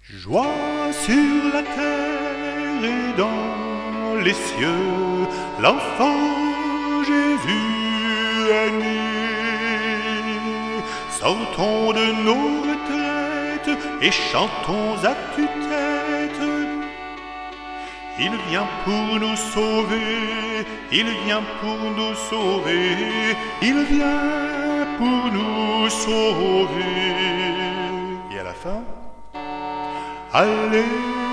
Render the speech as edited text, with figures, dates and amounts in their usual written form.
Joie sur la terre et dans les cieux, l'enfant Jésus est né. Sortons de nos retraites et chantons à tue-tête. Il vient pour nous sauver, il vient pour nous sauver, il vient pour nous sauver. Et à la fin, Alléluia.